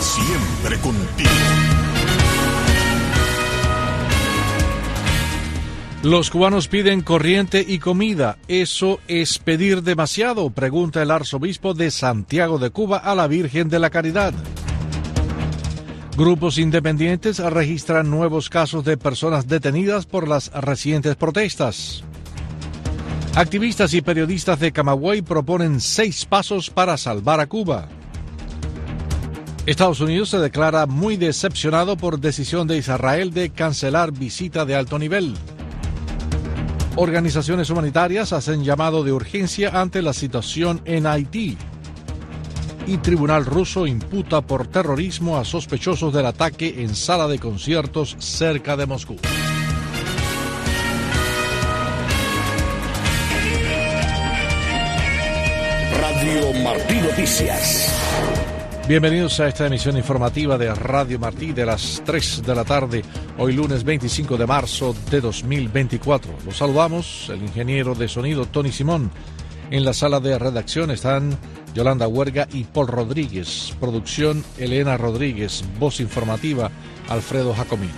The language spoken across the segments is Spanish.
Siempre contigo. Los cubanos piden corriente y comida. ¿Eso es pedir demasiado?, pregunta el arzobispo de Santiago de Cuba a la Virgen de la Caridad. Grupos independientes registran nuevos casos de personas detenidas por las recientes protestas. Activistas y periodistas de Camagüey proponen 6 pasos para salvar a Cuba. Estados Unidos se declara muy decepcionado por decisión de Israel de cancelar visita de alto nivel. Organizaciones humanitarias hacen llamado de urgencia ante la situación en Haití. Y tribunal ruso imputa por terrorismo a sospechosos del ataque en sala de conciertos cerca de Moscú. Radio Martí Noticias. Bienvenidos a esta emisión informativa de Radio Martí de las 3 de la tarde, hoy lunes 25 de marzo de 2024. Los saludamos, el ingeniero de sonido Tony Simón. En la sala de redacción están Yolanda Huerga y Paul Rodríguez. Producción Elena Rodríguez. Voz informativa Alfredo Jacomino.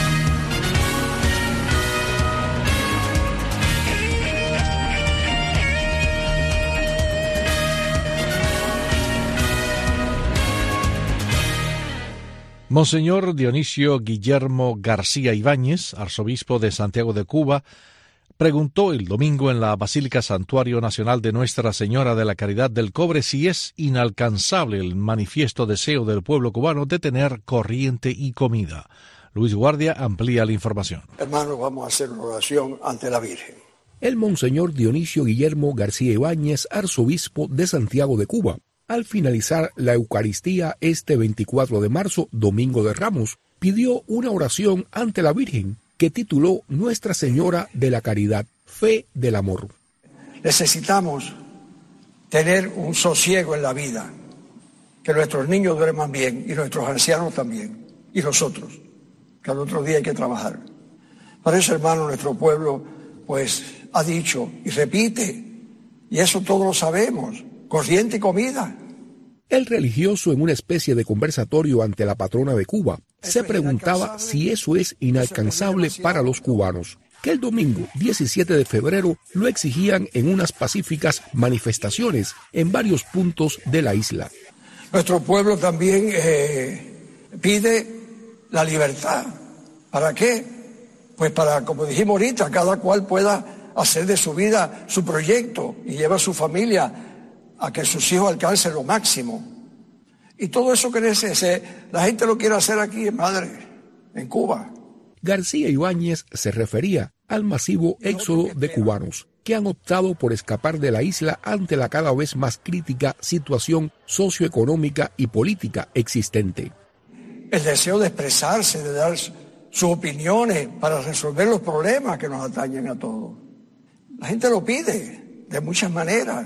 Monseñor Dionisio Guillermo García Ibáñez, arzobispo de Santiago de Cuba, preguntó el domingo en la Basílica Santuario Nacional de Nuestra Señora de la Caridad del Cobre si es inalcanzable el manifiesto deseo del pueblo cubano de tener corriente y comida. Luis Guardia amplía la información. Hermanos, vamos a hacer una oración ante la Virgen. El Monseñor Dionisio Guillermo García Ibáñez, arzobispo de Santiago de Cuba, al finalizar la Eucaristía este 24 de marzo, Domingo de Ramos, pidió una oración ante la Virgen que tituló Nuestra Señora de la Caridad, Fe del Amor. Necesitamos tener un sosiego en la vida, que nuestros niños duerman bien y nuestros ancianos también, y nosotros, que al otro día hay que trabajar. Para eso, hermano, nuestro pueblo pues ha dicho y repite, y eso todos lo sabemos, corriente y comida. El religioso, en una especie de conversatorio ante la patrona de Cuba, se preguntaba si eso es inalcanzable para los cubanos, que el domingo 17 de febrero lo exigían en unas pacíficas manifestaciones en varios puntos de la isla. Nuestro pueblo también pide la libertad. ¿Para qué? Pues para, como dijimos ahorita, cada cual pueda hacer de su vida su proyecto y llevar a su familia a que sus hijos alcancen lo máximo. Y todo eso que la gente lo quiere hacer aquí, madre, en Cuba. García Ibáñez se refería al masivo éxodo de cubanos que han optado por escapar de la isla ante la cada vez más crítica situación socioeconómica y política existente. El deseo de expresarse, de dar sus opiniones para resolver los problemas que nos atañen a todos. La gente lo pide de muchas maneras.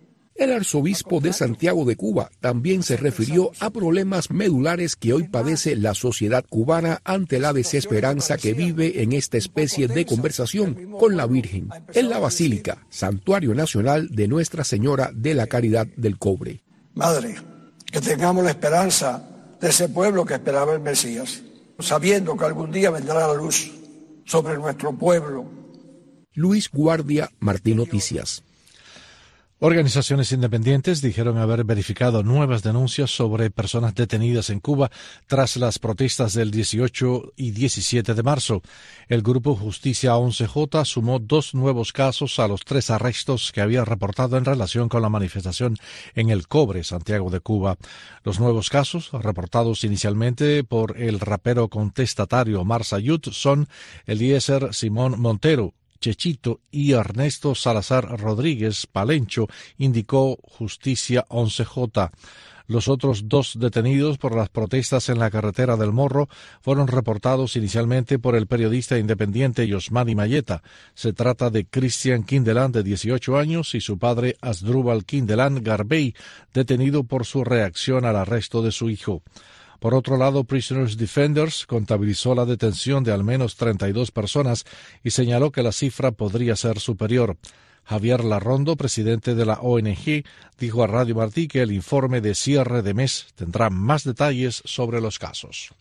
El arzobispo de Santiago de Cuba también se refirió a problemas medulares que hoy padece la sociedad cubana ante la desesperanza que vive en esta especie de conversación con la Virgen en la Basílica, Santuario Nacional de Nuestra Señora de la Caridad del Cobre. Madre, que tengamos la esperanza de ese pueblo que esperaba el Mesías, sabiendo que algún día vendrá la luz sobre nuestro pueblo. Luis Guardia, Martí Noticias. Organizaciones independientes dijeron haber verificado nuevas denuncias sobre personas detenidas en Cuba tras las protestas del 18 y 17 de marzo. El grupo Justicia 11J sumó 2 nuevos casos a los 3 arrestos que había reportado en relación con la manifestación en El Cobre, Santiago de Cuba. Los nuevos casos, reportados inicialmente por el rapero contestatario Omar Sayud, son Eliezer Simón Montero, Chechito y Ernesto Salazar Rodríguez Palencho, indicó Justicia 11J. Los otros 2 detenidos por las protestas en la carretera del Morro fueron reportados inicialmente por el periodista independiente Yosmani Mayeta. Se trata de Cristian Quindelán, de 18 años, y su padre Asdrúbal Quindelán Garbey, detenido por su reacción al arresto de su hijo. Por otro lado, Prisoners Defenders contabilizó la detención de al menos 32 personas y señaló que la cifra podría ser superior. Javier Larrondo, presidente de la ONG, dijo a Radio Martí que el informe de cierre de mes tendrá más detalles sobre los casos.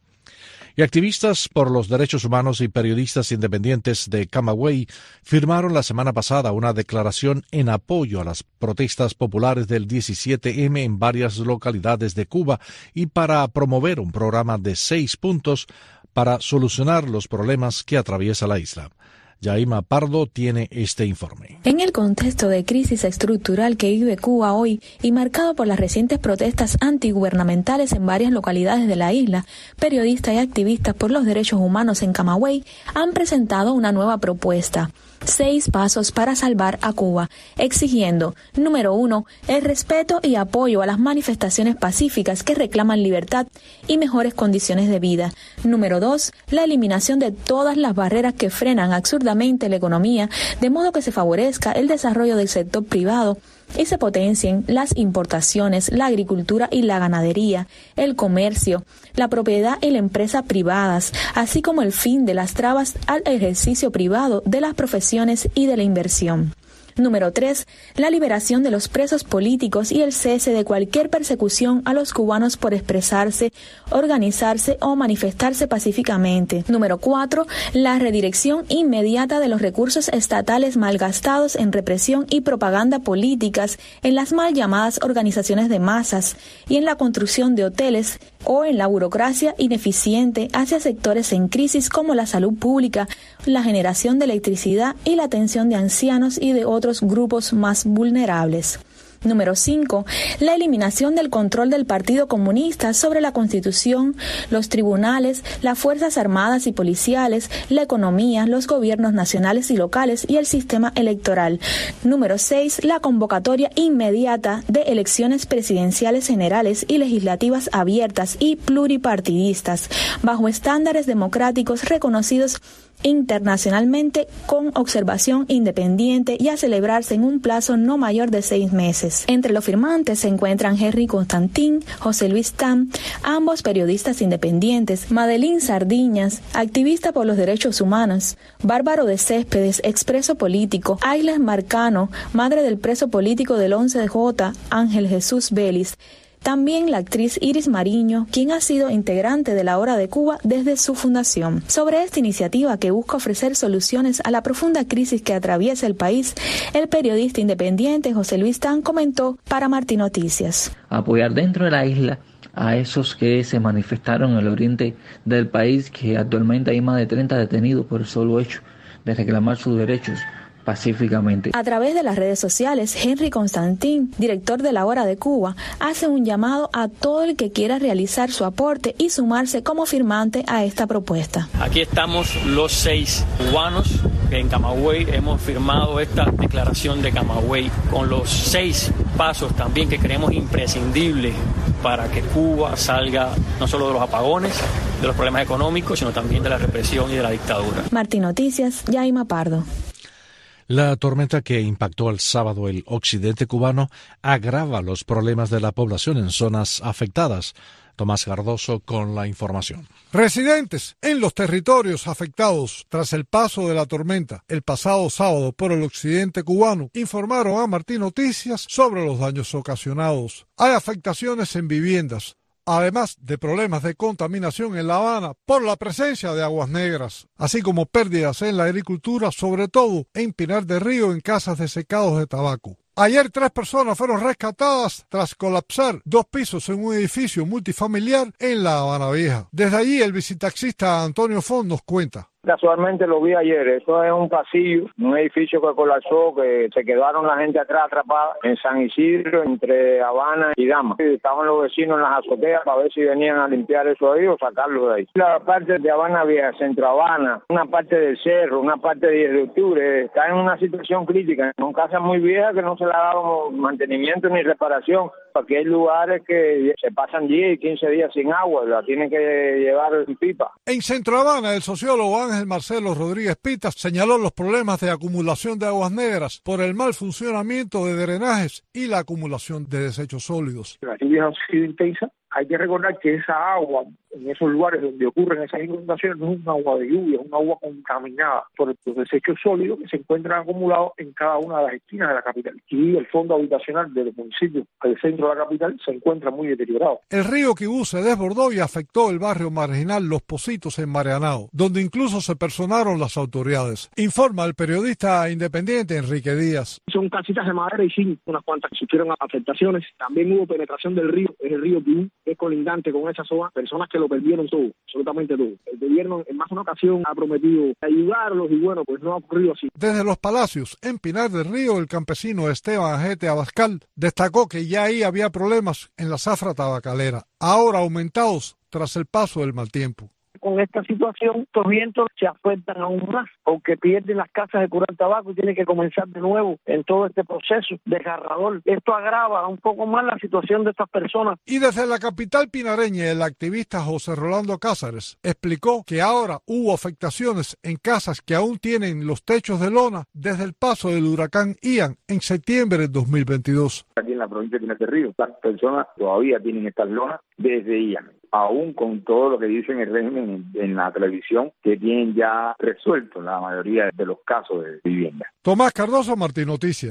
Y activistas por los derechos humanos y periodistas independientes de Camagüey firmaron la semana pasada una declaración en apoyo a las protestas populares del 17M en varias localidades de Cuba y para promover un programa de 6 puntos para solucionar los problemas que atraviesa la isla. Yaima Pardo tiene este informe. En el contexto de crisis estructural que vive Cuba hoy y marcado por las recientes protestas antigubernamentales en varias localidades de la isla, periodistas y activistas por los derechos humanos en Camagüey han presentado una nueva propuesta. 6 pasos para salvar a Cuba, exigiendo, número 1, el respeto y apoyo a las manifestaciones pacíficas que reclaman libertad y mejores condiciones de vida. Número 2, la eliminación de todas las barreras que frenan absurdamente la economía, de modo que se favorezca el desarrollo del sector privado y se potencien las importaciones, la agricultura y la ganadería, el comercio, la propiedad y la empresa privadas, así como el fin de las trabas al ejercicio privado de las profesiones y de la inversión. Número 3. La liberación de los presos políticos y el cese de cualquier persecución a los cubanos por expresarse, organizarse o manifestarse pacíficamente. Número 4. La redirección inmediata de los recursos estatales malgastados en represión y propaganda políticas en las mal llamadas organizaciones de masas y en la construcción de hoteles o en la burocracia ineficiente hacia sectores en crisis como la salud pública, la generación de electricidad y la atención de ancianos y de otros grupos más vulnerables. Número 5. La eliminación del control del Partido Comunista sobre la Constitución, los tribunales, las Fuerzas Armadas y Policiales, la economía, los gobiernos nacionales y locales y el sistema electoral. Número 6. La convocatoria inmediata de elecciones presidenciales generales y legislativas abiertas y pluripartidistas, bajo estándares democráticos reconocidos internacionalmente con observación independiente y a celebrarse en un plazo no mayor de 6 meses. Entre los firmantes se encuentran Henry Constantin, José Luis Tam, ambos periodistas independientes, Madeline Sardiñas, activista por los derechos humanos, Bárbaro de Céspedes, expreso político, Ailes Marcano, madre del preso político del 11J, Ángel Jesús Vélez. También la actriz Iris Mariño, quien ha sido integrante de la Hora de Cuba desde su fundación. Sobre esta iniciativa que busca ofrecer soluciones a la profunda crisis que atraviesa el país, el periodista independiente José Luis Tan comentó para Martí Noticias. Apoyar dentro de la isla a esos que se manifestaron en el oriente del país, que actualmente hay más de 30 detenidos por el solo hecho de reclamar sus derechos pacíficamente. A través de las redes sociales, Henry Constantin, director de la Hora de Cuba, hace un llamado a todo el que quiera realizar su aporte y sumarse como firmante a esta propuesta. Aquí estamos los 6 cubanos que en Camagüey hemos firmado esta declaración de Camagüey con los 6 pasos también que creemos imprescindibles para que Cuba salga no solo de los apagones, de los problemas económicos, sino también de la represión y de la dictadura. Martí Noticias, Yaima Pardo. La tormenta que impactó el sábado el occidente cubano agrava los problemas de la población en zonas afectadas. Tomás Cardoso con la información. Residentes en los territorios afectados tras el paso de la tormenta el pasado sábado por el occidente cubano informaron a Martí Noticias sobre los daños ocasionados. Hay afectaciones en viviendas, además de problemas de contaminación en La Habana por la presencia de aguas negras, así como pérdidas en la agricultura, sobre todo en Pinar del Río, en casas de secados de tabaco. Ayer 3 personas fueron rescatadas tras colapsar 2 pisos en un edificio multifamiliar en La Habana Vieja. Desde allí el visitaxista Antonio Font nos cuenta. Casualmente lo vi ayer, eso es un pasillo, un edificio que colapsó, que se quedaron la gente atrás atrapada en San Isidro, entre Habana y Dama. Estaban los vecinos en las azoteas para ver si venían a limpiar eso ahí o sacarlo de ahí. La parte de Habana Vieja, Centro Habana, una parte del Cerro, una parte de 10 de octubre, está en una situación crítica. Son casas muy viejas que no se le ha dado mantenimiento ni reparación. Aquí hay lugares que se pasan 10 y 15 días sin agua, la tienen que llevar en pipa. En Centro Habana, el sociólogo Ángel Marcelo Rodríguez Pitas señaló los problemas de acumulación de aguas negras por el mal funcionamiento de drenajes y la acumulación de desechos sólidos. La lluvia ha sido intensa. Hay que recordar que esa agua en esos lugares donde ocurren esas inundaciones no es un agua de lluvia, es un agua contaminada por los desechos sólidos que se encuentran acumulados en cada una de las esquinas de la capital. Y el fondo habitacional de los municipios del centro de la capital se encuentra muy deteriorado. El río Quibú se desbordó y afectó el barrio marginal Los Pocitos en Marianao, donde incluso se personaron las autoridades. Informa el periodista independiente Enrique Díaz. Son casitas de madera y zinc, unas cuantas que sufrieron afectaciones. También hubo penetración del río, es el río Quibú, que es colindante con esa zona, personas que lo perdieron todo, absolutamente todo. El gobierno en más de una ocasión ha prometido ayudarlos y bueno, pues no ha ocurrido así. Desde Los Palacios, en Pinar del Río, el campesino Esteban Ajete Abascal destacó que ya ahí había problemas en la zafra tabacalera, ahora aumentados tras el paso del mal tiempo. Con esta situación, los vientos se afectan aún más, porque pierden las casas de curar tabaco y tienen que comenzar de nuevo en todo este proceso desgarrador. Esto agrava un poco más la situación de estas personas. Y desde la capital pinareña, el activista José Rolando Cázares explicó que ahora hubo afectaciones en casas que aún tienen los techos de lona desde el paso del huracán Ian en septiembre de 2022. Aquí en la provincia de Pinar del Río, las personas todavía tienen estas lonas desde Ian, aún con todo lo que dicen el régimen en la televisión, que tienen ya resuelto la mayoría de los casos de vivienda. Tomás Cardoso, Martín Noticias.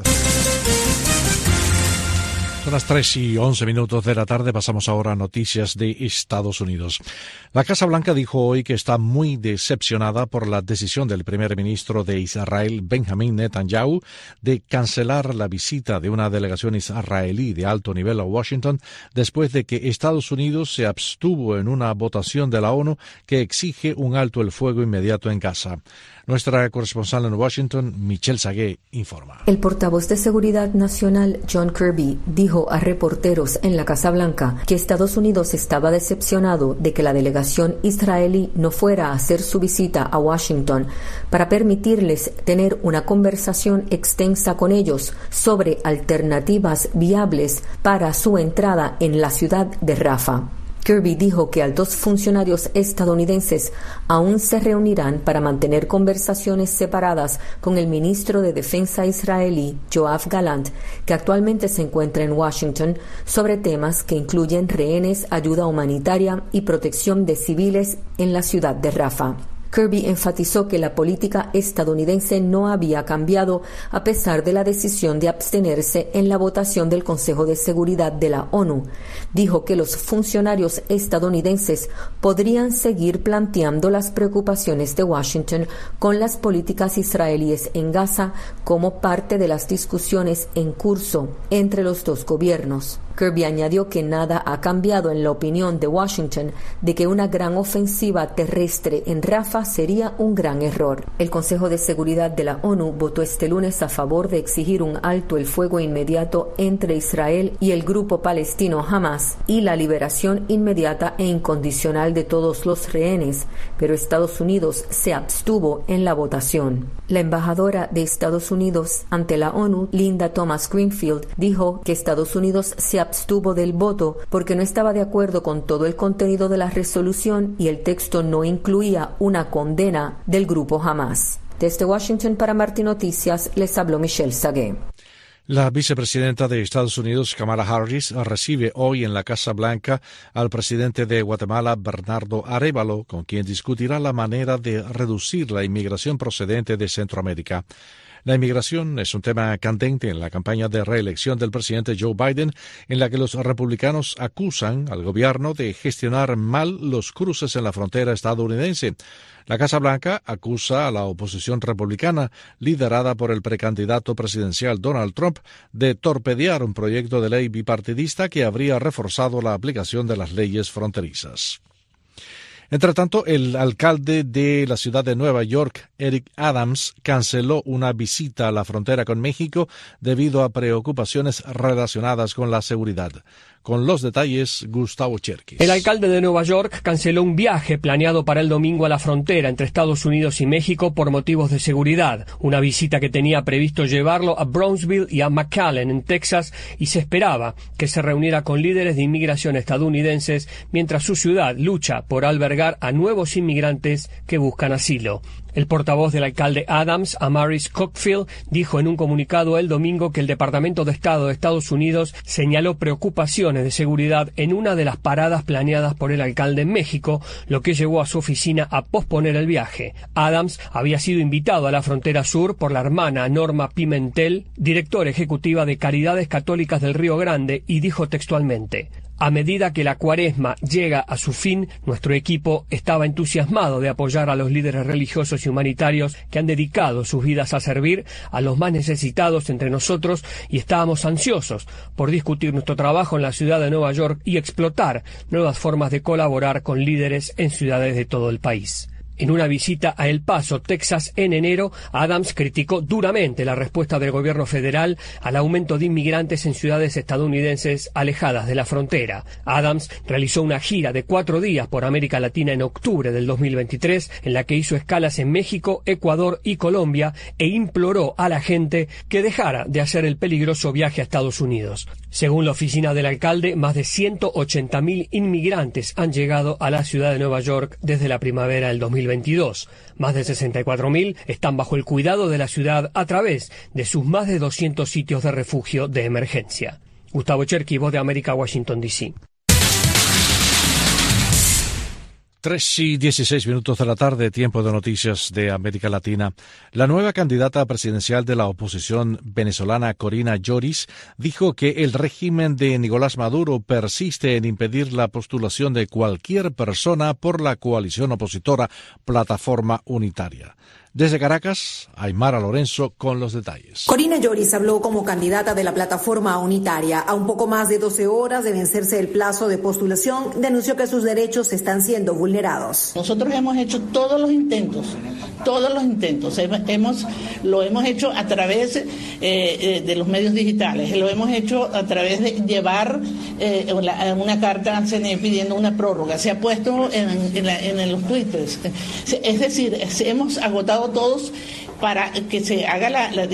Son las 3:11 de la tarde. Pasamos ahora a noticias de Estados Unidos. La Casa Blanca dijo hoy que está muy decepcionada por la decisión del primer ministro de Israel, Benjamin Netanyahu, de cancelar la visita de una delegación israelí de alto nivel a Washington después de que Estados Unidos se abstuvo en una votación de la ONU que exige un alto el fuego inmediato en Gaza. Nuestra corresponsal en Washington, Michelle Sagué, informa. El portavoz de Seguridad Nacional, John Kirby, dijo a reporteros en la Casa Blanca que Estados Unidos estaba decepcionado de que la delegación israelí no fuera a hacer su visita a Washington para permitirles tener una conversación extensa con ellos sobre alternativas viables para su entrada en la ciudad de Rafah. Kirby dijo que altos funcionarios estadounidenses aún se reunirán para mantener conversaciones separadas con el ministro de Defensa israelí, Yoav Gallant, que actualmente se encuentra en Washington, sobre temas que incluyen rehenes, ayuda humanitaria y protección de civiles en la ciudad de Rafah. Kirby enfatizó que la política estadounidense no había cambiado a pesar de la decisión de abstenerse en la votación del Consejo de Seguridad de la ONU. Dijo que los funcionarios estadounidenses podrían seguir planteando las preocupaciones de Washington con las políticas israelíes en Gaza como parte de las discusiones en curso entre los dos gobiernos. Kirby añadió que nada ha cambiado en la opinión de Washington de que una gran ofensiva terrestre en Rafah sería un gran error. El Consejo de Seguridad de la ONU votó este lunes a favor de exigir un alto el fuego inmediato entre Israel y el grupo palestino Hamas y la liberación inmediata e incondicional de todos los rehenes, pero Estados Unidos se abstuvo en la votación. La embajadora de Estados Unidos ante la ONU, Linda Thomas Greenfield, dijo que Estados Unidos se abstuvo del voto porque no estaba de acuerdo con todo el contenido de la resolución y el texto no incluía una condena del grupo Hamas. Desde Washington para Martín Noticias les habló Michelle Sagué. La vicepresidenta de Estados Unidos, Kamala Harris, recibe hoy en la Casa Blanca al presidente de Guatemala, Bernardo Arévalo, con quien discutirá la manera de reducir la inmigración procedente de Centroamérica. La inmigración es un tema candente en la campaña de reelección del presidente Joe Biden, en la que los republicanos acusan al gobierno de gestionar mal los cruces en la frontera estadounidense. La Casa Blanca acusa a la oposición republicana, liderada por el precandidato presidencial Donald Trump, de torpedear un proyecto de ley bipartidista que habría reforzado la aplicación de las leyes fronterizas. Entre tanto, el alcalde de la ciudad de Nueva York, Eric Adams, canceló una visita a la frontera con México debido a preocupaciones relacionadas con la seguridad. Con los detalles, Gustavo Cherkis. El alcalde de Nueva York canceló un viaje planeado para el domingo a la frontera entre Estados Unidos y México por motivos de seguridad. Una visita que tenía previsto llevarlo a Brownsville y a McAllen, en Texas, y se esperaba que se reuniera con líderes de inmigración estadounidenses mientras su ciudad lucha por albergar a nuevos inmigrantes que buscan asilo. El portavoz del alcalde Adams, Amaris Cockfield, dijo en un comunicado el domingo que el Departamento de Estado de Estados Unidos señaló preocupaciones restricciones de seguridad en una de las paradas planeadas por el alcalde en México, lo que llevó a su oficina a posponer el viaje. Adams había sido invitado a la frontera sur por la hermana Norma Pimentel, directora ejecutiva de Caridades Católicas del Río Grande, y dijo textualmente: a medida que la cuaresma llega a su fin, nuestro equipo estaba entusiasmado de apoyar a los líderes religiosos y humanitarios que han dedicado sus vidas a servir a los más necesitados entre nosotros, y estábamos ansiosos por discutir nuestro trabajo en la ciudad de Nueva York y explotar nuevas formas de colaborar con líderes en ciudades de todo el país. En una visita a El Paso, Texas, en enero, Adams criticó duramente la respuesta del gobierno federal al aumento de inmigrantes en ciudades estadounidenses alejadas de la frontera. Adams realizó una gira de 4 días por América Latina en octubre del 2023, en la que hizo escalas en México, Ecuador y Colombia, e imploró a la gente que dejara de hacer el peligroso viaje a Estados Unidos. Según la oficina del alcalde, más de 180.000 inmigrantes han llegado a la ciudad de Nueva York desde la primavera del 2022. Más de 64.000 están bajo el cuidado de la ciudad a través de sus más de 200 sitios de refugio de emergencia. Gustavo Cherky, Voz de América, Washington, D.C. 3:16 de la tarde, tiempo de noticias de América Latina. La nueva candidata presidencial de la oposición venezolana, Corina Lloris, dijo que el régimen de Nicolás Maduro persiste en impedir la postulación de cualquier persona por la coalición opositora Plataforma Unitaria. Desde Caracas, Aymara Lorenzo con los detalles. Corina Lloris habló como candidata de la Plataforma Unitaria. A un poco más de 12 horas de vencerse el plazo de postulación, denunció que sus derechos están siendo vulnerados. Nosotros hemos hecho todos los intentos. Lo hemos hecho a través de los medios digitales, lo hemos hecho a través de llevar una carta al CNE pidiendo una prórroga. Se ha puesto en los twitters. Es decir, hemos agotado todos para que se haga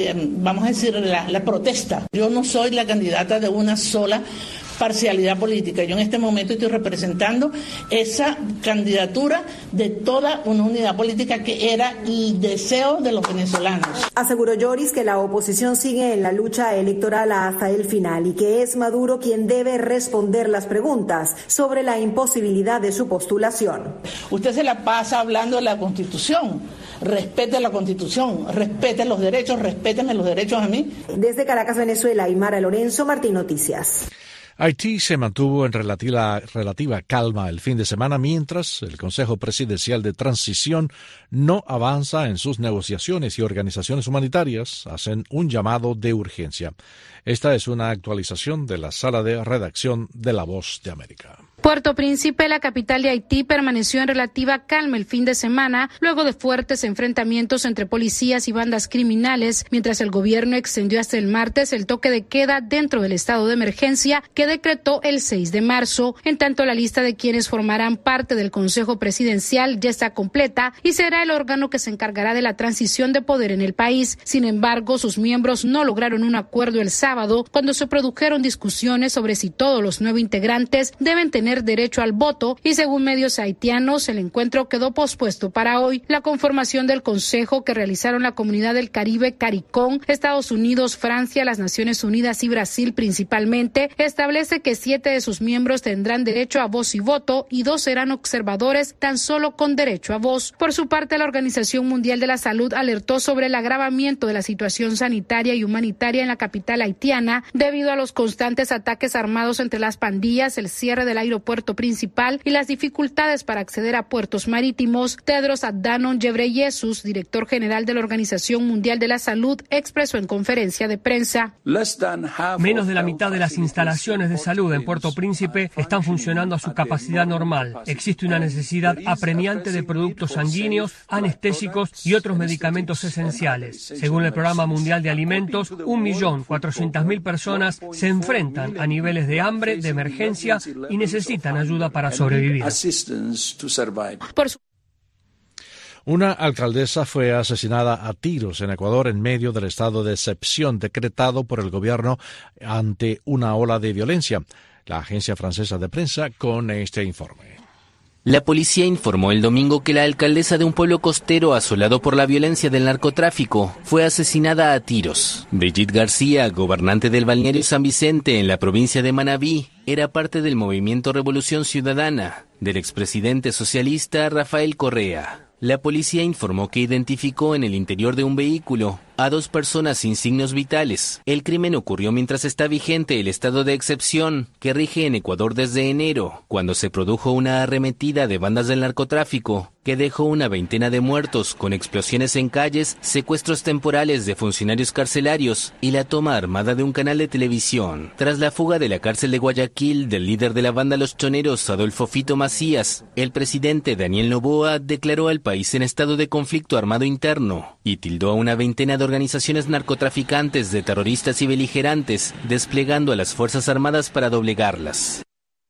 la protesta. Yo no soy la candidata de una sola parcialidad política. Yo en este momento estoy representando esa candidatura de toda una unidad política que era el deseo de los venezolanos. Aseguró Lloris que la oposición sigue en la lucha electoral hasta el final y que es Maduro quien debe responder las preguntas sobre la imposibilidad de su postulación. Usted se la pasa hablando de la Constitución. Respete la Constitución, respete los derechos, respétenme los derechos a mí. Desde Caracas, Venezuela, Aymara Lorenzo, Martín Noticias. Haití se mantuvo en relativa calma el fin de semana mientras el Consejo Presidencial de Transición no avanza en sus negociaciones y organizaciones humanitarias hacen un llamado de urgencia. Esta es una actualización de la sala de redacción de La Voz de América. Puerto Príncipe, la capital de Haití, permaneció en relativa calma el fin de semana, luego de fuertes enfrentamientos entre policías y bandas criminales, mientras el gobierno extendió hasta el martes el toque de queda dentro del estado de emergencia que decretó el 6 de marzo. En tanto, la lista de quienes formarán parte del Consejo Presidencial ya está completa y será el órgano que se encargará de la transición de poder en el país. Sin embargo, sus miembros no lograron un acuerdo el sábado cuando se produjeron discusiones sobre si todos los 9 integrantes deben tener derecho al voto y según medios haitianos el encuentro quedó pospuesto para hoy. La conformación del Consejo que realizaron la Comunidad del Caribe, CARICOM, Estados Unidos, Francia, las Naciones Unidas y Brasil principalmente, establece que 7 de sus miembros tendrán derecho a voz y voto y 2 serán observadores tan solo con derecho a voz. Por su parte, la Organización Mundial de la Salud alertó sobre el agravamiento de la situación sanitaria y humanitaria en la capital haitiana debido a los constantes ataques armados entre las pandillas, el cierre del aeropuerto principal y las dificultades para acceder a puertos marítimos. Tedros Adhanom Ghebreyesus, director general de la Organización Mundial de la Salud, expresó en conferencia de prensa: menos de la mitad de las instalaciones de salud en Puerto Príncipe están funcionando a su capacidad normal. Existe una necesidad apremiante de productos sanguíneos, anestésicos y otros medicamentos esenciales. Según el Programa Mundial de Alimentos, 1.400.000 personas se enfrentan a niveles de hambre de emergencia y necesitan ayuda para sobrevivir. Una alcaldesa fue asesinada a tiros en Ecuador en medio del estado de excepción decretado por el gobierno ante una ola de violencia. La agencia francesa de prensa con este informe. La policía informó el domingo que la alcaldesa de un pueblo costero asolado por la violencia del narcotráfico fue asesinada a tiros. Brigitte García, gobernante del balneario San Vicente en la provincia de Manabí, era parte del movimiento Revolución Ciudadana del expresidente socialista Rafael Correa. La policía informó que identificó en el interior de un vehículo a 2 personas sin signos vitales. El crimen ocurrió mientras está vigente el estado de excepción que rige en Ecuador desde enero, cuando se produjo una arremetida de bandas del narcotráfico que dejó una veintena de muertos con explosiones en calles, secuestros temporales de funcionarios carcelarios y la toma armada de un canal de televisión. Tras la fuga de la cárcel de Guayaquil del líder de la banda Los Choneros, Adolfo Fito Macías, el presidente Daniel Noboa declaró al país en estado de conflicto armado interno y tildó a una veintena de organizaciones narcotraficantes de terroristas y beligerantes, desplegando a las Fuerzas Armadas para doblegarlas.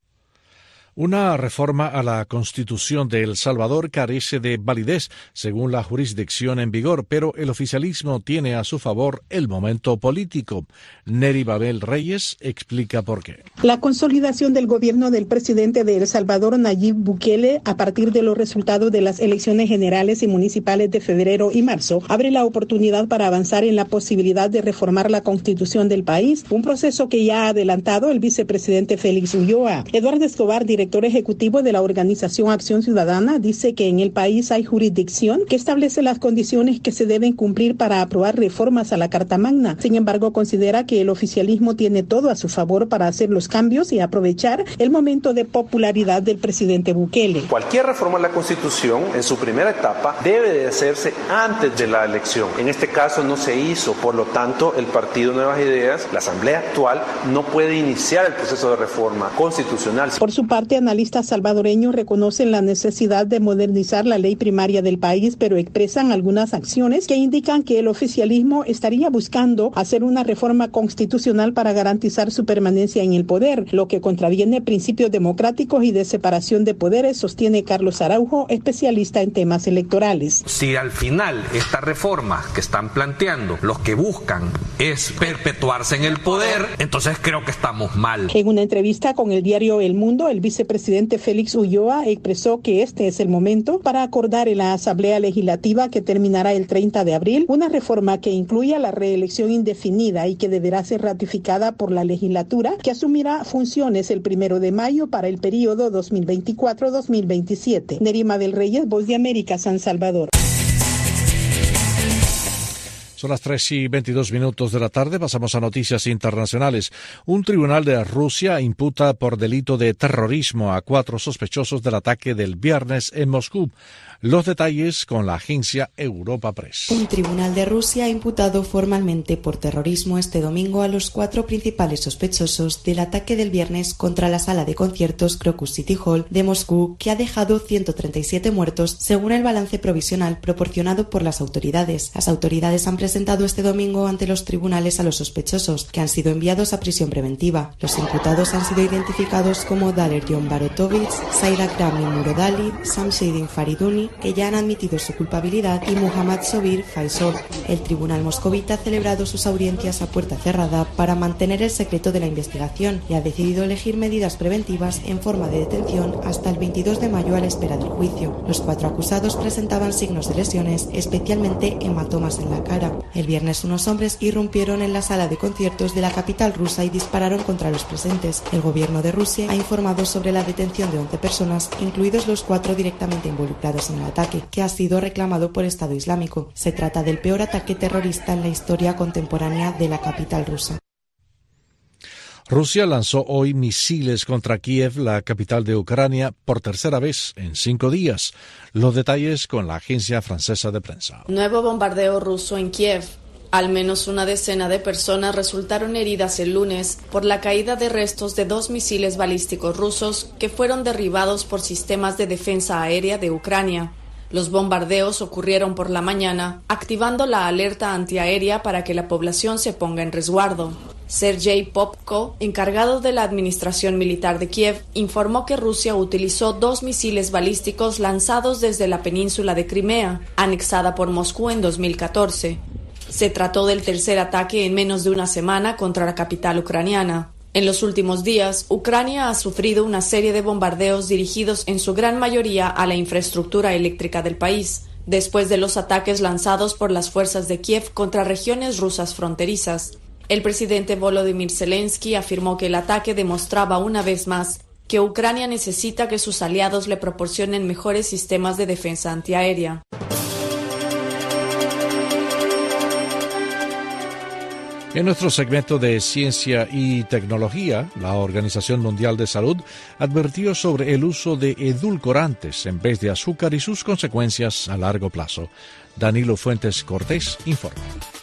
Una reforma a la Constitución de El Salvador carece de validez, según la jurisdicción en vigor, pero el oficialismo tiene a su favor el momento político. Neri Babel Reyes explica por qué. La consolidación del gobierno del presidente de El Salvador, Nayib Bukele, a partir de los resultados de las elecciones generales y municipales de febrero y marzo, abre la oportunidad para avanzar en la posibilidad de reformar la Constitución del país, un proceso que ya ha adelantado el vicepresidente Félix Ulloa. Eduardo Escobar, director ejecutivo de la organización Acción Ciudadana, dice que en el país hay jurisdicción que establece las condiciones que se deben cumplir para aprobar reformas a la Carta Magna. Sin embargo, considera que el oficialismo tiene todo a su favor para hacer los cambios y aprovechar el momento de popularidad del presidente Bukele. Cualquier reforma a la Constitución, en su primera etapa, debe de hacerse antes de la elección. En este caso no se hizo, por lo tanto, el Partido Nuevas Ideas, la Asamblea actual, no puede iniciar el proceso de reforma constitucional. Por su parte, analistas salvadoreños reconocen la necesidad de modernizar la ley primaria del país, pero expresan algunas acciones que indican que el oficialismo estaría buscando hacer una reforma constitucional para garantizar su permanencia en el poder, lo que contraviene principios democráticos y de separación de poderes, sostiene Carlos Araujo, especialista en temas electorales. Si al final esta reforma que están planteando, los que buscan es perpetuarse en el poder, entonces creo que estamos mal. En una entrevista con el diario El Mundo, el vicepresidente Félix Ulloa expresó que este es el momento para acordar en la Asamblea Legislativa, que terminará el 30 de abril, una reforma que incluya la reelección indefinida y que deberá ser ratificada por la legislatura, que asumirá funciones el 1 de mayo para el periodo 2024-2027. Nerima del Reyes, Voz de América, San Salvador. Son las 3:22 de la tarde. Pasamos a noticias internacionales. Un tribunal de Rusia imputa por delito de terrorismo a 4 sospechosos del ataque del viernes en Moscú. Los detalles con la agencia Europa Press. Un tribunal de Rusia ha imputado formalmente por terrorismo este domingo a los 4 principales sospechosos del ataque del viernes contra la sala de conciertos Crocus City Hall de Moscú, que ha dejado 137 muertos, según el balance provisional proporcionado por las autoridades. Las autoridades han presentado este domingo ante los tribunales a los sospechosos, que han sido enviados a prisión preventiva. Los imputados han sido identificados como Dalerion Barotovich, Sairakram Murodali, Samshedin Fariduni, que ya han admitido su culpabilidad, y Muhammad Sobir Faisal. El tribunal moscovita ha celebrado sus audiencias a puerta cerrada para mantener el secreto de la investigación y ha decidido elegir medidas preventivas en forma de detención hasta el 22 de mayo a la espera del juicio. Los 4 acusados presentaban signos de lesiones, especialmente hematomas en la cara. El viernes unos hombres irrumpieron en la sala de conciertos de la capital rusa y dispararon contra los presentes. El gobierno de Rusia ha informado sobre la detención de 11 personas, incluidos los 4 directamente involucrados en el ataque, que ha sido reclamado por Estado Islámico. Se trata del peor ataque terrorista en la historia contemporánea de la capital rusa. Rusia lanzó hoy misiles contra Kiev, la capital de Ucrania, por tercera vez en 5 días. Los detalles con la agencia francesa de prensa. Nuevo bombardeo ruso en Kiev. Al menos una decena de personas resultaron heridas el lunes por la caída de restos de 2 misiles balísticos rusos que fueron derribados por sistemas de defensa aérea de Ucrania. Los bombardeos ocurrieron por la mañana, activando la alerta antiaérea para que la población se ponga en resguardo. Sergei Popko, encargado de la administración militar de Kiev, informó que Rusia utilizó 2 misiles balísticos lanzados desde la península de Crimea, anexada por Moscú en 2014. Se trató del tercer ataque en menos de una semana contra la capital ucraniana. En los últimos días, Ucrania ha sufrido una serie de bombardeos dirigidos en su gran mayoría a la infraestructura eléctrica del país, después de los ataques lanzados por las fuerzas de Kiev contra regiones rusas fronterizas. El presidente Volodymyr Zelensky afirmó que el ataque demostraba una vez más que Ucrania necesita que sus aliados le proporcionen mejores sistemas de defensa antiaérea. En nuestro segmento de Ciencia y Tecnología, la Organización Mundial de Salud advirtió sobre el uso de edulcorantes en vez de azúcar y sus consecuencias a largo plazo. Danilo Fuentes Cortés informa.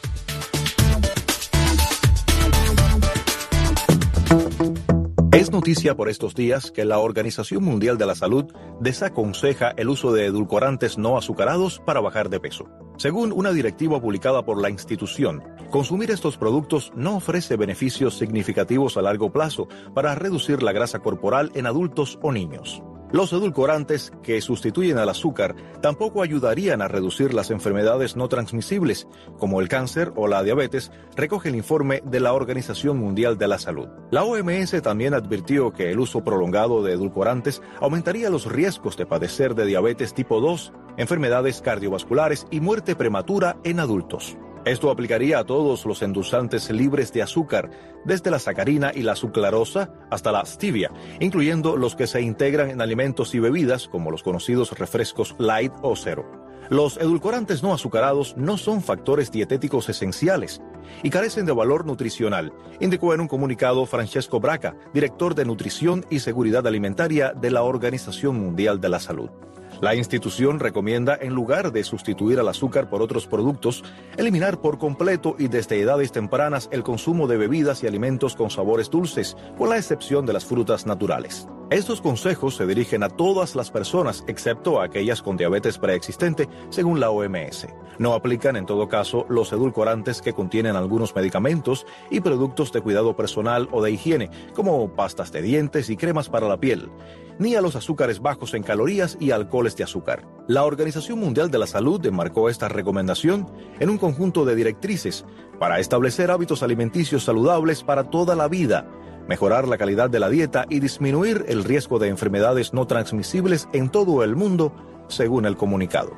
Es noticia por estos días que la Organización Mundial de la Salud desaconseja el uso de edulcorantes no azucarados para bajar de peso. Según una directiva publicada por la institución, consumir estos productos no ofrece beneficios significativos a largo plazo para reducir la grasa corporal en adultos o niños. Los edulcorantes que sustituyen al azúcar tampoco ayudarían a reducir las enfermedades no transmisibles, como el cáncer o la diabetes, recoge el informe de la Organización Mundial de la Salud. La OMS también advirtió que el uso prolongado de edulcorantes aumentaría los riesgos de padecer de diabetes tipo 2, enfermedades cardiovasculares y muerte prematura en adultos. Esto aplicaría a todos los endulzantes libres de azúcar, desde la sacarina y la sucrarosa hasta la stevia, incluyendo los que se integran en alimentos y bebidas, como los conocidos refrescos light o cero. Los edulcorantes no azucarados no son factores dietéticos esenciales y carecen de valor nutricional, indicó en un comunicado Francesco Braca, director de Nutrición y Seguridad Alimentaria de la Organización Mundial de la Salud. La institución recomienda, en lugar de sustituir al azúcar por otros productos, eliminar por completo y desde edades tempranas el consumo de bebidas y alimentos con sabores dulces, con la excepción de las frutas naturales. Estos consejos se dirigen a todas las personas, excepto a aquellas con diabetes preexistente, según la OMS. No aplican, en todo caso, los edulcorantes que contienen algunos medicamentos y productos de cuidado personal o de higiene, como pastas de dientes y cremas para la piel, ni a los azúcares bajos en calorías y alcoholes de azúcar. La Organización Mundial de la Salud enmarcó esta recomendación en un conjunto de directrices para establecer hábitos alimenticios saludables para toda la vida, mejorar la calidad de la dieta y disminuir el riesgo de enfermedades no transmisibles en todo el mundo, según el comunicado.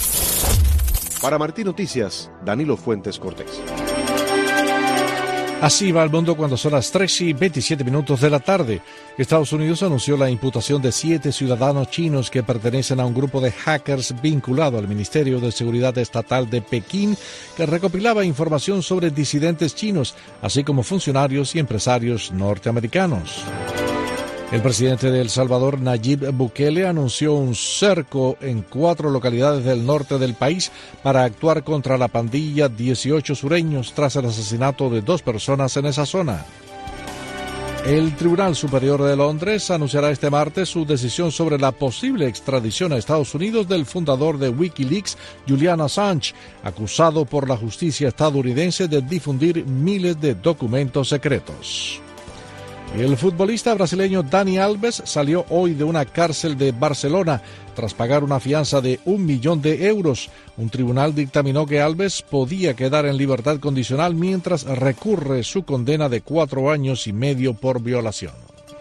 Para Martín Noticias, Danilo Fuentes Cortés. Así va el mundo cuando son las 3:27 de la tarde. Estados Unidos anunció la imputación de 7 ciudadanos chinos que pertenecen a un grupo de hackers vinculado al Ministerio de Seguridad Estatal de Pekín, que recopilaba información sobre disidentes chinos, así como funcionarios y empresarios norteamericanos. El presidente de El Salvador, Nayib Bukele, anunció un cerco en 4 localidades del norte del país para actuar contra la pandilla 18 sureños tras el asesinato de 2 personas en esa zona. El Tribunal Superior de Londres anunciará este martes su decisión sobre la posible extradición a Estados Unidos del fundador de Wikileaks, Julian Assange, acusado por la justicia estadounidense de difundir miles de documentos secretos. El futbolista brasileño Dani Alves salió hoy de una cárcel de Barcelona tras pagar una fianza de 1 millón de euros. Un tribunal dictaminó que Alves podía quedar en libertad condicional mientras recurre su condena de 4 años y medio por violación.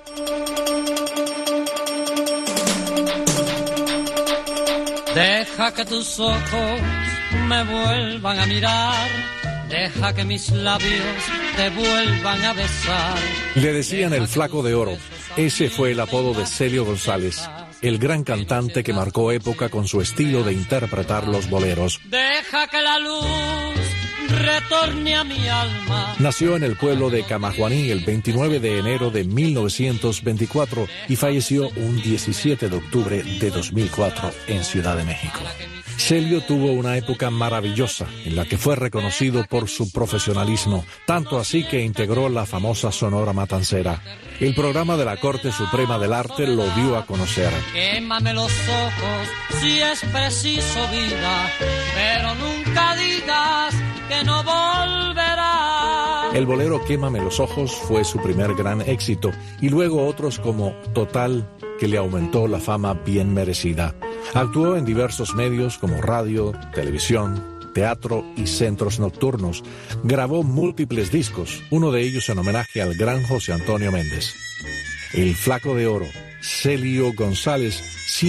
Deja que tus ojos me vuelvan a mirar. Deja que mis labios te vuelvan a besar. Le decían el Flaco de Oro. Ese fue el apodo de Celio González, el gran cantante que marcó época con su estilo de interpretar los boleros. Deja que la luz retorne a mi alma. Nació en el pueblo de Camajuaní el 29 de enero de 1924 y falleció un 17 de octubre de 2004 en Ciudad de México. Celio tuvo una época maravillosa en la que fue reconocido por su profesionalismo, tanto así que integró la famosa Sonora Matancera. El programa de la Corte Suprema del Arte lo dio a conocer. Quémame los ojos si es preciso vida, pero nunca digas que no volverá. El bolero Quémame los ojos fue su primer gran éxito y luego otros como Total, que le aumentó la fama bien merecida. Actuó en diversos medios como radio, televisión, teatro y centros nocturnos. Grabó múltiples discos, uno de ellos en homenaje al gran José Antonio Méndez. El Flaco de Oro, Celio González,